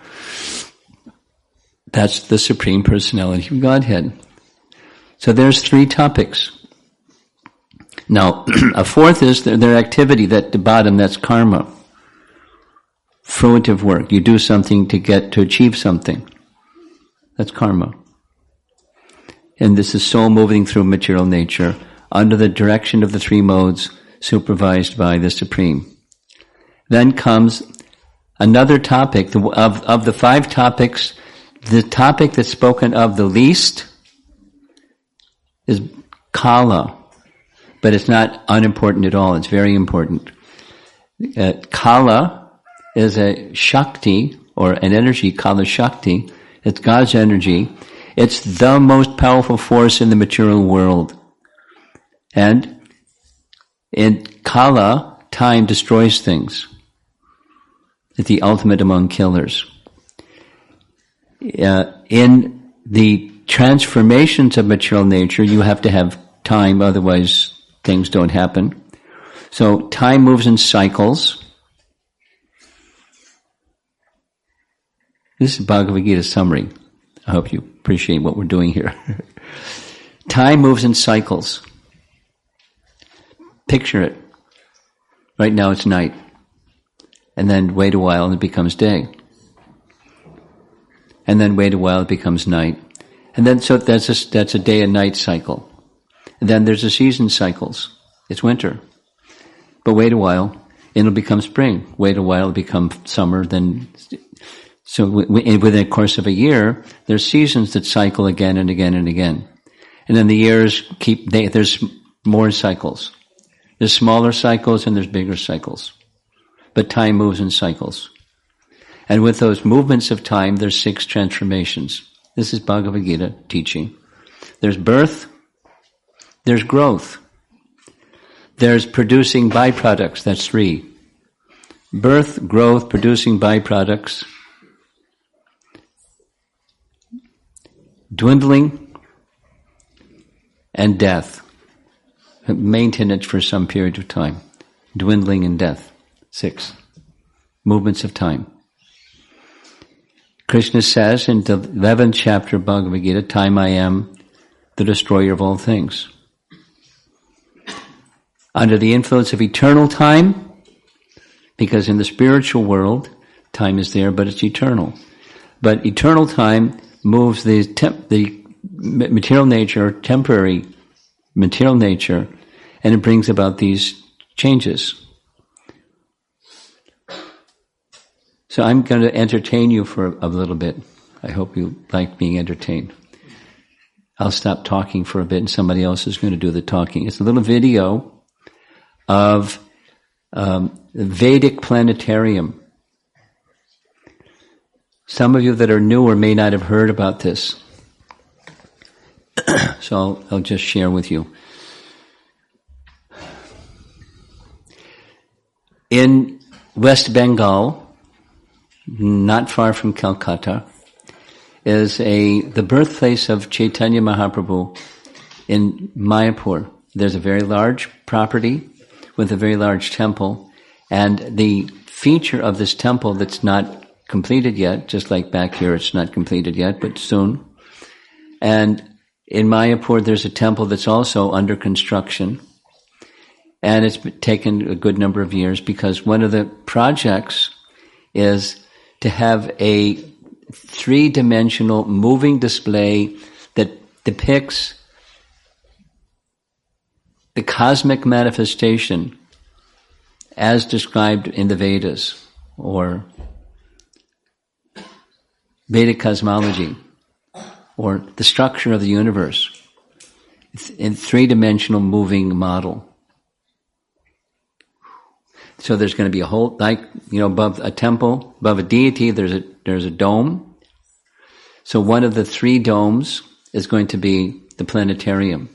That's the Supreme Personality of Godhead. So there's three topics. Now, a fourth is their activity, that the bottom, that's karma. Fruitive work. You do something to achieve something. That's karma. And this is soul moving through material nature under the direction of the three modes supervised by the Supreme. Then comes another topic. Of the five topics, the topic that's spoken of the least is Kala. But it's not unimportant at all. It's very important. Kala is a Shakti, or an energy, Kala Shakti. It's God's energy. It's the most powerful force in the material world. And in Kala, time destroys things. It's the ultimate among killers. In the transformations of material nature, you have to have time, otherwise things don't happen. So time moves in cycles. This is Bhagavad Gita summary. I hope you appreciate what we're doing here. Time moves in cycles. Picture it. Right now it's night. And then wait a while and it becomes day. And then wait a while it becomes night. And then so that's a day and night cycle. And then there's the season cycles. It's winter. But wait a while and it'll become spring. Wait a while it'll become summer. Then so within the course of a year, there's seasons that cycle again and again and again. And then the years there's more cycles. There's smaller cycles and there's bigger cycles. But time moves in cycles. And with those movements of time, there's 6 transformations. This is Bhagavad Gita teaching. There's birth. There's growth. There's producing byproducts. That's 3. Birth, growth, producing byproducts. Dwindling and death. Maintenance for some period of time. Dwindling and death. 6. Movements of time. Krishna says in the 11th chapter of Bhagavad Gita, time I am the destroyer of all things. Under the influence of eternal time, because in the spiritual world, time is there, but it's eternal. But eternal time moves the material nature, temporary material nature, and it brings about these changes. So I'm going to entertain you for a little bit. I hope you like being entertained. I'll stop talking for a bit and somebody else is going to do the talking. It's a little video of the Vedic planetarium. Some of you that are newer may not have heard about this. So I'll just share with you. In West Bengal, not far from Calcutta, is the birthplace of Chaitanya Mahaprabhu in Mayapur. There's a very large property with a very large temple, and the feature of this temple that's not completed yet, just like back here it's not completed yet, but soon. And in Mayapur there's a temple that's also under construction, and it's taken a good number of years because one of the projects is to have a 3-dimensional moving display that depicts the cosmic manifestation as described in the Vedas or Vedic cosmology or the structure of the universe in 3-dimensional moving model. So there's going to be a whole, above a temple, above a deity, there's a dome. So one of the 3 domes is going to be the planetarium.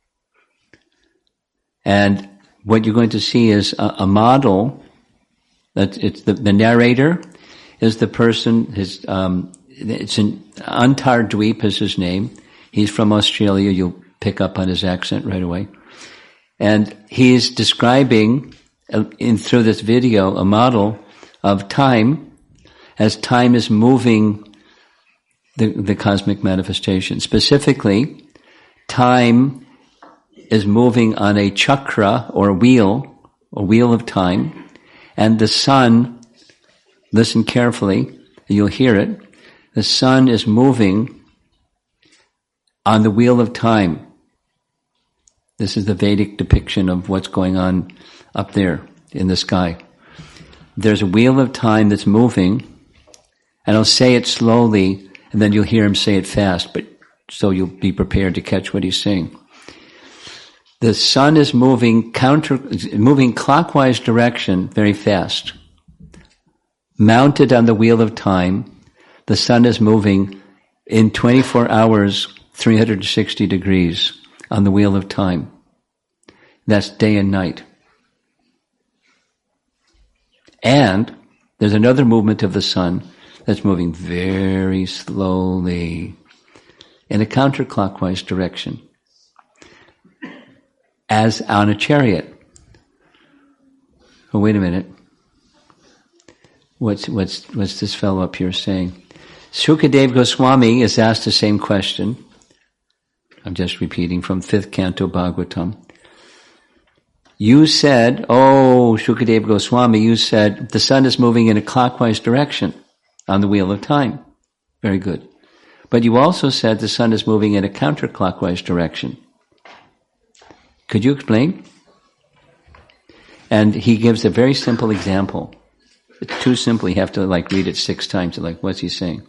And what you're going to see is a model. It's the narrator is the person. It's Antar Dweep is his name. He's from Australia. You'll pick up on his accent right away. And he's describing through this video a model of time as time is moving the cosmic manifestation. Specifically, time is moving on a chakra or a wheel of time, and the sun, listen carefully, you'll hear it, the sun is moving on the wheel of time. This is the Vedic depiction of what's going on up there in the sky. There's a wheel of time that's moving, and I'll say it slowly, and then you'll hear him say it fast, but so you'll be prepared to catch what he's saying. The sun is moving clockwise direction very fast. Mounted on the wheel of time, the sun is moving in 24 hours, 360 degrees on the wheel of time. That's day and night. And there's another movement of the sun that's moving very slowly in a counterclockwise direction, as on a chariot. Oh, wait a minute. What's this fellow up here saying? Shukadeva Goswami is asked the same question. I'm just repeating from 5th Canto Bhagavatam. You said, Shukadeva Goswami, you said the sun is moving in a clockwise direction on the wheel of time. Very good. But you also said the sun is moving in a counterclockwise direction. Could you explain? And he gives a very simple example. It's too simple, you have to read it 6 times. What's he saying?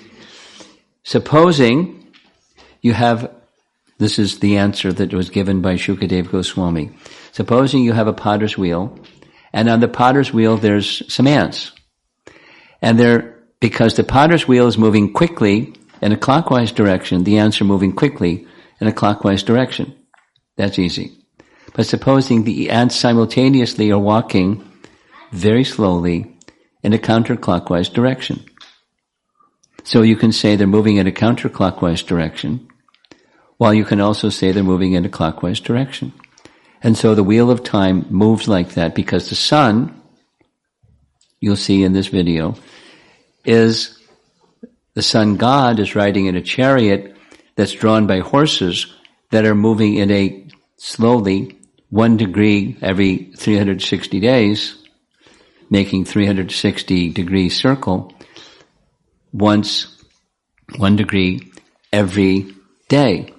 Supposing you have, this is the answer that was given by Shukadeva Goswami. Supposing you have a potter's wheel, and on the potter's wheel there's some ants. And because the potter's wheel is moving quickly in a clockwise direction, the ants are moving quickly in a clockwise direction. That's easy. But supposing the ants simultaneously are walking very slowly in a counterclockwise direction. So you can say they're moving in a counterclockwise direction, while you can also say they're moving in a clockwise direction. And so the wheel of time moves like that because the sun, you'll see in this video, is the sun god is riding in a chariot that's drawn by horses that are moving in a slowly 1 degree every 360 days, making 360 degree circle once 1 degree every day.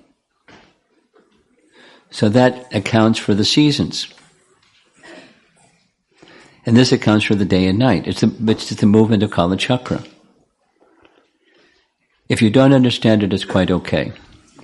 So that accounts for the seasons. And this accounts for the day and night. It's the movement of Kala Chakra. If you don't understand it, it's quite okay.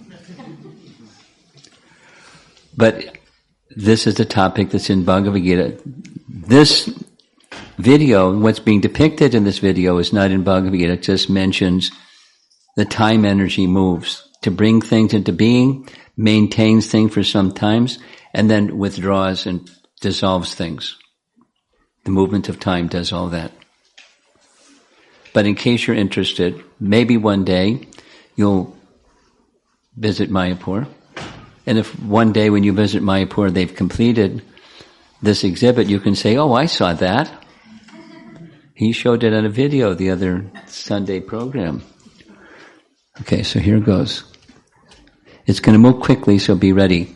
But this is the topic that's in Bhagavad Gita. This video, what's being depicted in this video is not in Bhagavad Gita. It just mentions the time energy moves to bring things into being, maintains things for some times, and then withdraws and dissolves things. The movement of time does all that. But in case you're interested, maybe one day you'll visit Mayapur. And if one day when you visit Mayapur they've completed this exhibit, you can say, I saw that. He showed it on a video the other Sunday program. Okay, so here goes. It's going to move quickly, so be ready.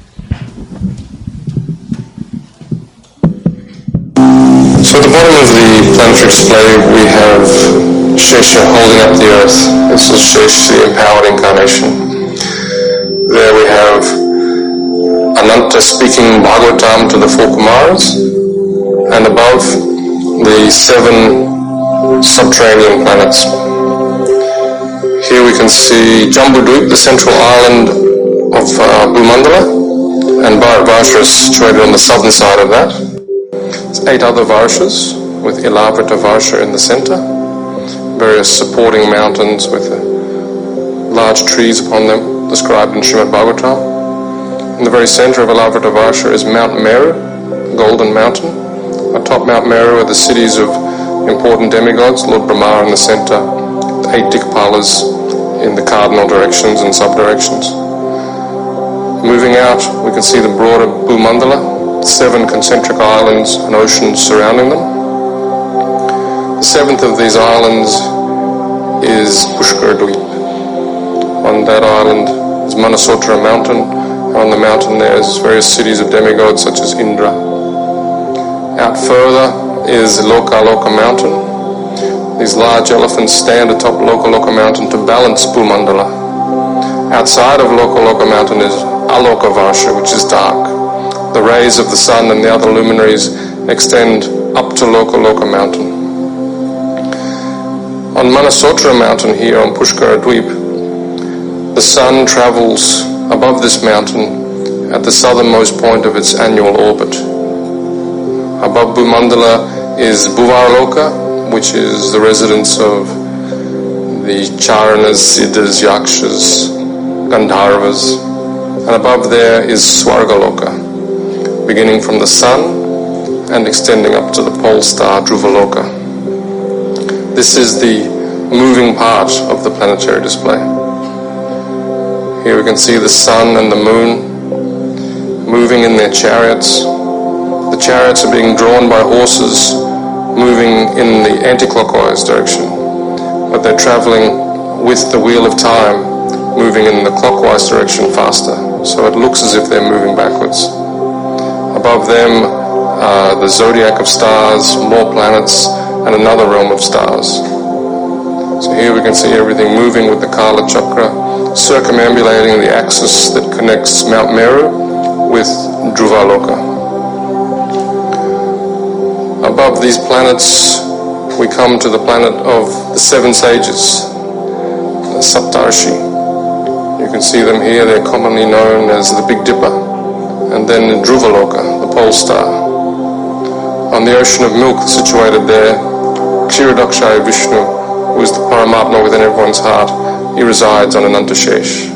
So at the bottom of the planetary display we have Shesha holding up the earth. This is Shesha, the empowered incarnation. There we have Ananta speaking Bhagavatam to the 4 Kumaras, and above the 7 subterranean planets. Here we can see Jambudvip, the central island of Bhumandala, and Bharatvarsha is situated on the southern side of that. There's 8 other Varshas, with Ilavrita Varsha in the center, various supporting mountains with large trees upon them, described in Srimad Bhagavatam. In the very center of Ilavrita Varsha is Mount Meru, the Golden Mountain. Atop Mount Meru are the cities of important demigods, Lord Brahma in the center, 8 Dikpalas in the cardinal directions and sub-directions. Moving out, we can see the broader Bhumandala, 7 concentric islands and oceans surrounding them. The 7th of these islands is Pushkaradweep. On that island is Manasotra mountain. On the mountain there is various cities of demigods such as Indra. Out further is Lokaloka mountain. These large elephants stand atop Lokaloka mountain to balance Bhumandala. Outside of Lokaloka mountain is Aloka Varsha, which is dark. The rays of the sun and the other luminaries extend up to Lokaloka mountain. On Manasotra mountain here on Pushkaradweep, the sun travels above this mountain at the southernmost point of its annual orbit. Above Bhumandala is Bhuvaraloka, which is the residence of the Charanas, Siddhas, Yakshas, Gandharvas, and above there is Swargaloka, beginning from the sun and extending up to the pole star Dhruvaloka. This is the moving part of the planetary display. Here we can see the sun and the moon moving in their chariots. The chariots are being drawn by horses moving in the anti-clockwise direction, but they're traveling with the wheel of time moving in the clockwise direction faster, so it looks as if they're moving backwards. Above them are the zodiac of stars, more planets, and another realm of stars. So here we can see everything moving with the Kala Chakra, circumambulating the axis that connects Mount Meru with Dhruvaloka. Above these planets, we come to the planet of the seven sages, the Saptarshi. You can see them here. They're commonly known as the Big Dipper. And then Dhruvaloka, the pole star. On the ocean of milk situated there, Kshirodakshaya Vishnu, who is the Paramatma within everyone's heart, he resides on Anantashesh.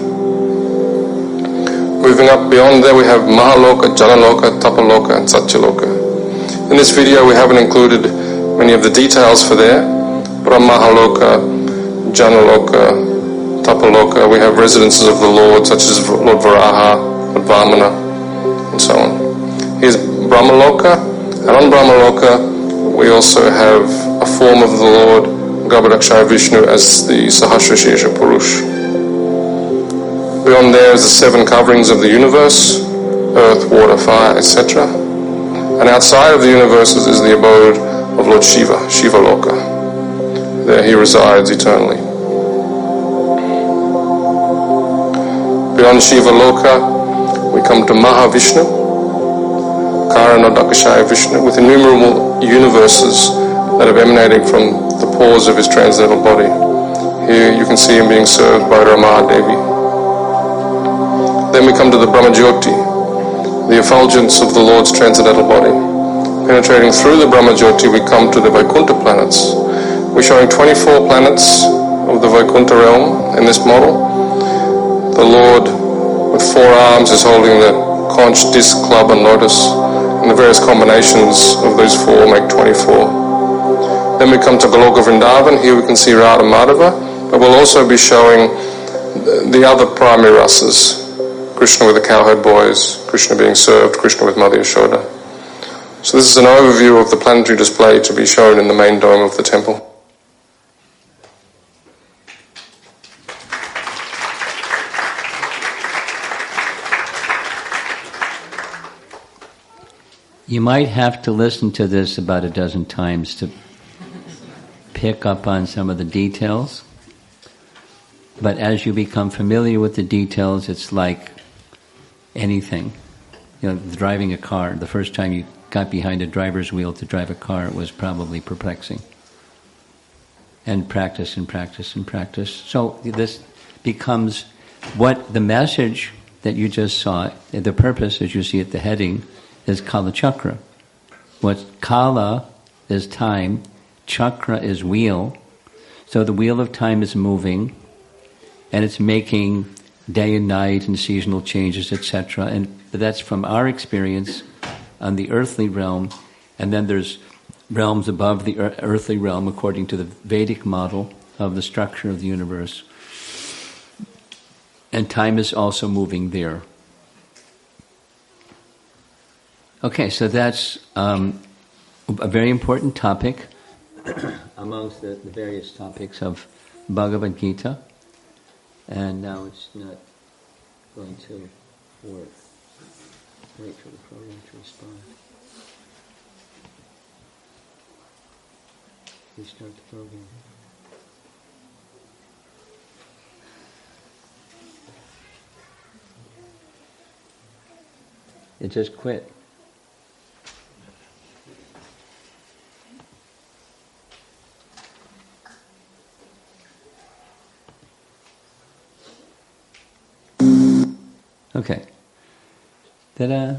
Moving up beyond there, we have Mahaloka, Janaloka, Tapaloka, and Satyaloka. In this video, we haven't included many of the details for there, but on Mahaloka, Janaloka, Tapaloka, we have residences of the Lord, such as Lord Varaha, Lord Vamana, and so on. Here's Brahmaloka, and on Brahmaloka, we also have a form of the Lord Garbhodakshaya Vishnu as the Sahasrashesha Purush. Beyond there is the seven coverings of the universe, earth, water, fire, etc. And outside of the universes is the abode of Lord Shiva, Shivaloka. There he resides eternally. Beyond Shivaloka, we come to Mahavishnu, Karanodakashaya Vishnu, with innumerable universes that are emanating from the pores of his transcendental body. Here you can see him being served by Rama Devi. Then we come to the Brahmajyoti, the effulgence of the Lord's transcendental body. Penetrating through the Brahmajyoti, we come to the Vaikuntha planets. We're showing 24 planets of the Vaikuntha realm in this model. The Lord, with 4 arms, is holding the conch, disc, club, and lotus, and the various combinations of those 4 make 24. Then we come to Goloka Vrindavan. Here we can see Radha Madhava, but we'll also be showing the other primary rasas. Krishna with the cowherd boys, Krishna being served, Krishna with Mother Yashoda. So this is an overview of the planetary display to be shown in the main dome of the temple. You might have to listen to this about a dozen times to pick up on some of the details. But as you become familiar with the details, it's like anything. You know, driving a car. The first time you got behind a driver's wheel to drive a car, it was probably perplexing. And practice and practice and practice. So this becomes what the message that you just saw, the purpose, as you see at the heading, is Kala Chakra. What Kala is time, Chakra is wheel. So the wheel of time is moving, and it's making day and night and seasonal changes, etc. And that's from our experience on the earthly realm. And then there's realms above the earthly realm according to the Vedic model of the structure of the universe. And time is also moving there. Okay, so that's a very important topic amongst the various topics of Bhagavad Gita. And now it's not going to work. Wait for the program to respond. Restart the program. It just quit. Okay. Ta-da.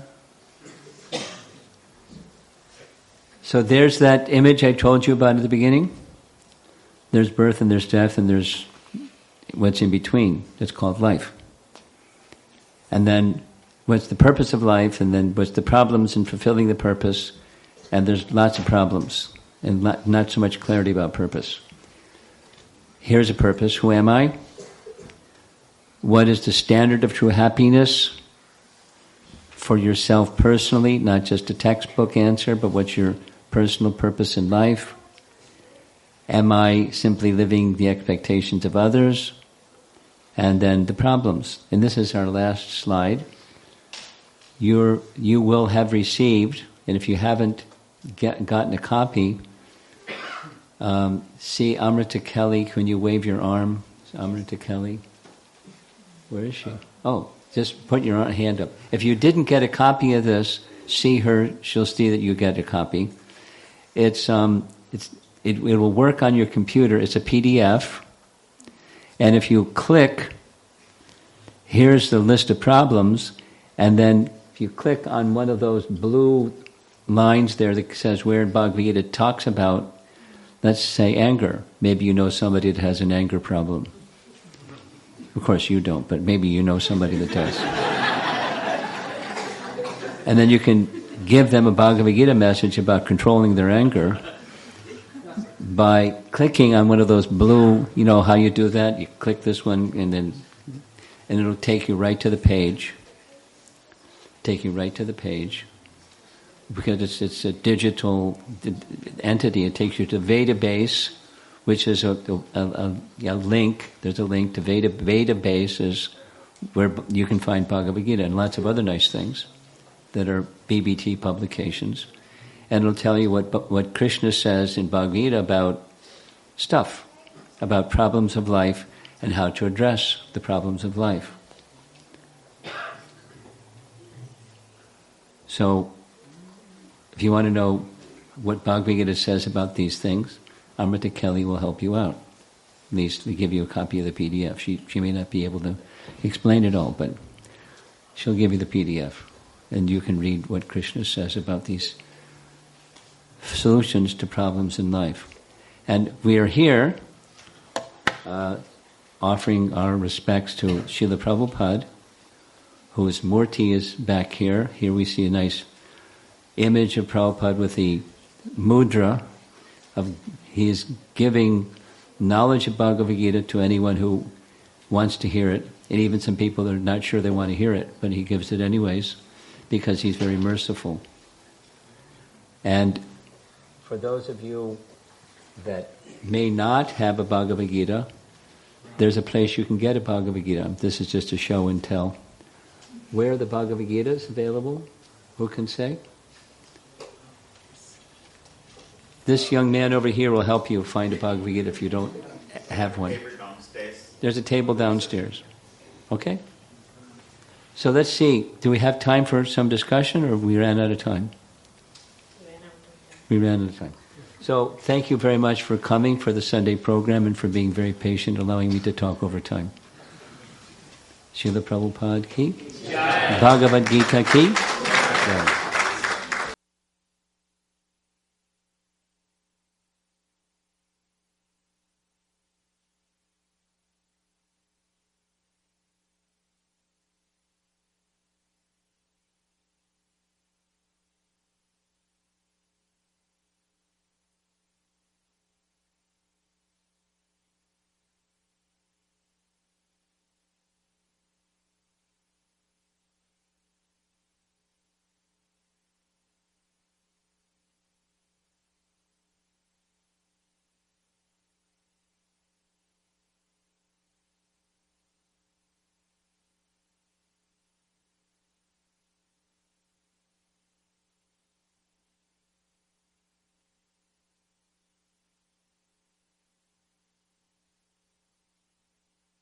So there's that image I told you about at the beginning. There's birth and there's death and there's what's in between. That's called life. And then what's the purpose of life, and then what's the problems in fulfilling the purpose, and there's lots of problems and not so much clarity about purpose. Here's a purpose. Who am I? What is the standard of true happiness for yourself personally? Not just a textbook answer, but what's your personal purpose in life? Am I simply living the expectations of others? And then the problems. And this is our last slide. You will have received, and if you haven't gotten a copy, see Amrita Kelly. Can you wave your arm? Amrita Kelly. Where is she? Oh, just put your hand up. If you didn't get a copy of this, see her. She'll see that you get a copy. It will work on your computer. It's a PDF. And if you click, here's the list of problems, and then if you click on one of those blue lines there that says where in Bhagavad Gita it talks about, let's say anger. Maybe you know somebody that has an anger problem. Of course you don't, but maybe you know somebody that does. And then you can give them a Bhagavad Gita message about controlling their anger by clicking on one of those blue, you know how you do that? You click this one and it'll take you right to the page. Take you right to the page. Because it's a digital entity. It takes you to Vedabase, which is a link. There's a link to Vedabase is where you can find Bhagavad Gita and lots of other nice things that are BBT publications. And it'll tell you what Krishna says in Bhagavad Gita about stuff, about problems of life and how to address the problems of life. So, if you want to know what Bhagavad Gita says about these things, Amrita Kelly will help you out. At least we give you a copy of the PDF. She may not be able to explain it all, but she'll give you the PDF. And you can read what Krishna says about these solutions to problems in life. And we are here offering our respects to Srila Prabhupada, whose Murti is back here. Here we see a nice image of Prabhupada with the mudra of he is giving knowledge of Bhagavad Gita to anyone who wants to hear it, and even some people that are not sure they want to hear it, but he gives it anyways because he's very merciful. And for those of you that may not have a Bhagavad Gita, there's a place you can get a Bhagavad Gita. This is just a show and tell. Where are the Bhagavad Gitas available? Who can say? This young man over here will help you find a Bhagavad Gita if you don't have one. There's a table downstairs. Okay? So let's see. Do we have time for some discussion, or we ran out of time? We ran out of time. So thank you very much for coming for the Sunday program and for being very patient, allowing me to talk over time. Srila Prabhupada ki, Bhagavad Gita ki.